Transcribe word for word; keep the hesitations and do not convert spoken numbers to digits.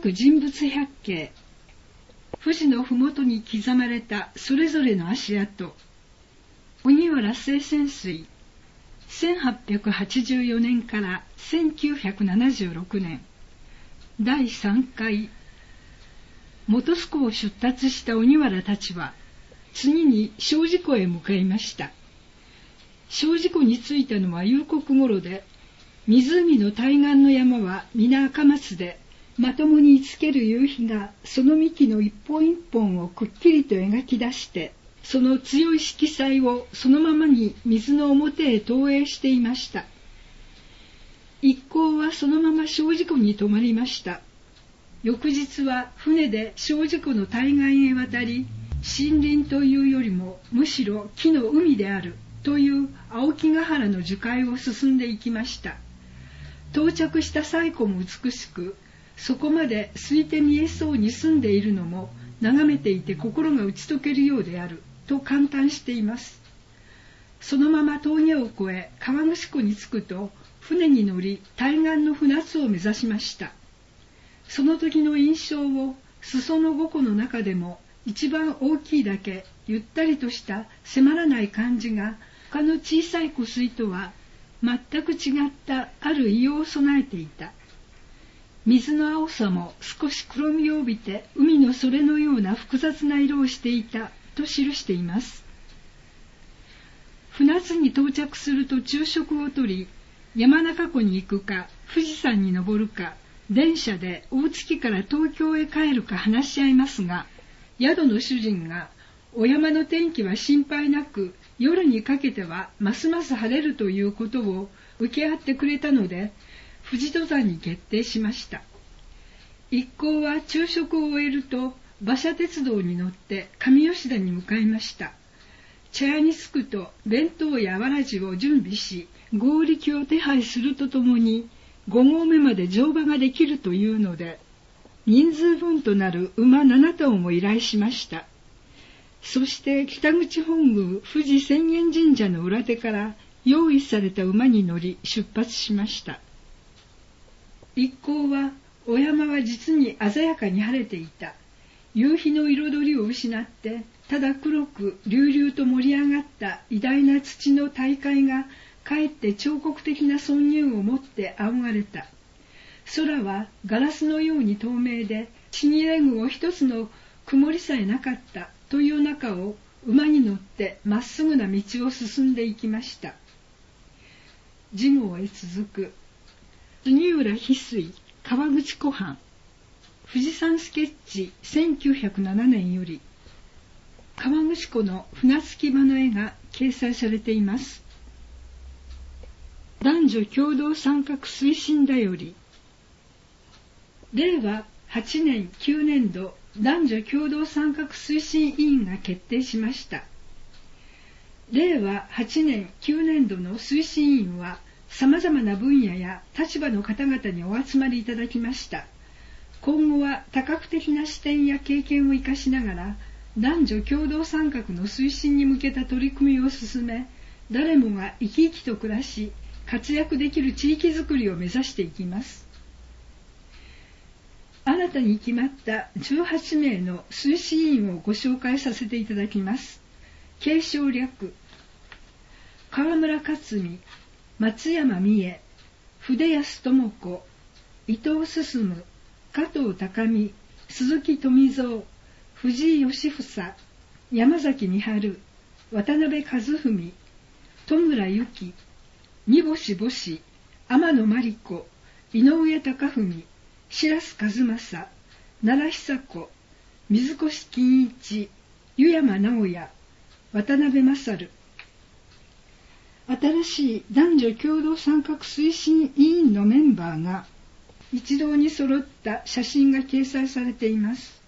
各人物百景、富士のふもとに刻まれたそれぞれの足跡、荻原聖泉水、せんはっぴゃくはちじゅうよねんからせんきゅうひゃくななじゅうろくねん、だいさんかい、本栖湖を出立した荻原たちは、次に精進湖へ向かいました。精進湖に着いたのは夕刻頃で、湖の対岸の山は皆赤松で、まともにいつける夕日がその幹の一本一本をくっきりと描き出して、その強い色彩をそのままに水の表へ投影していました。一行はそのまま精進湖に泊まりました。翌日は船で精進湖の対岸へ渡り、森林というよりもむしろ木の海であるという青木ヶ原の樹海を進んでいきました。到着した西湖も美しく、そこまで空いて見えそうに澄んでいるのも眺めていて心が打ち解けるようであると感嘆しています。そのまま峠を越え川口湖に着くと、船に乗り対岸の船津を目指しました。その時の印象を裾野五湖の中でも一番大きいだけゆったりとした迫らない感じが他の小さい湖水とは全く違ったある異様を備えていた。水の青さも少し黒みを帯びて海のそれのような複雑な色をしていたと記しています。船津に到着すると昼食をとり、山中湖に行くか富士山に登るか電車で大月から東京へ帰るか話し合いますが、宿の主人がお山の天気は心配なく夜にかけてはますます晴れるということを受け合ってくれたので、富士登山に決定しました。一行は昼食を終えると馬車鉄道に乗って上吉田に向かいました。茶屋に着くと弁当やわらじを準備し、合力を手配するとともにご合目まで乗馬ができるというので、人数分となる馬なな頭も依頼しました。そして北口本宮富士浅間神社の裏手から用意された馬に乗り出発しました。一行はお山は実に鮮やかに晴れていた。夕日の彩りを失ってただ黒く隆々と盛り上がった偉大な土の大海がかえって彫刻的な尊厳を持って仰がれた。空はガラスのように透明でちぎれ雲一つの曇りさえなかったという中を馬に乗ってまっすぐな道を進んでいきました。次号へ続く。杉浦翡翠川口湖畔富士山スケッチせんきゅうひゃくななねんより川口湖の船着き場の絵が掲載されています。男女共同参画推進だより、れいわはちねんきゅうねんど男女共同参画推進委員が決定しました。れいわはちねんきゅうねんどの推進委員は様々な分野や立場の方々にお集まりいただきました。今後は多角的な視点や経験を生かしながら、男女共同参画の推進に向けた取り組みを進め、誰もが生き生きと暮らし、活躍できる地域づくりを目指していきます。新たに決まったじゅうはちめいの推進委員をご紹介させていただきます。継承略、川村克美、松山美恵、筆安智子、伊藤進、加藤高美、鈴木富蔵、藤井義房、山崎美春、渡辺和文、戸村由紀、三星母子、天野真理子、井上貴文、白洲和正、奈良久子、水越金一、湯山直也、渡辺勝。新しい男女共同参画推進委員のメンバーが一堂に揃った写真が掲載されています。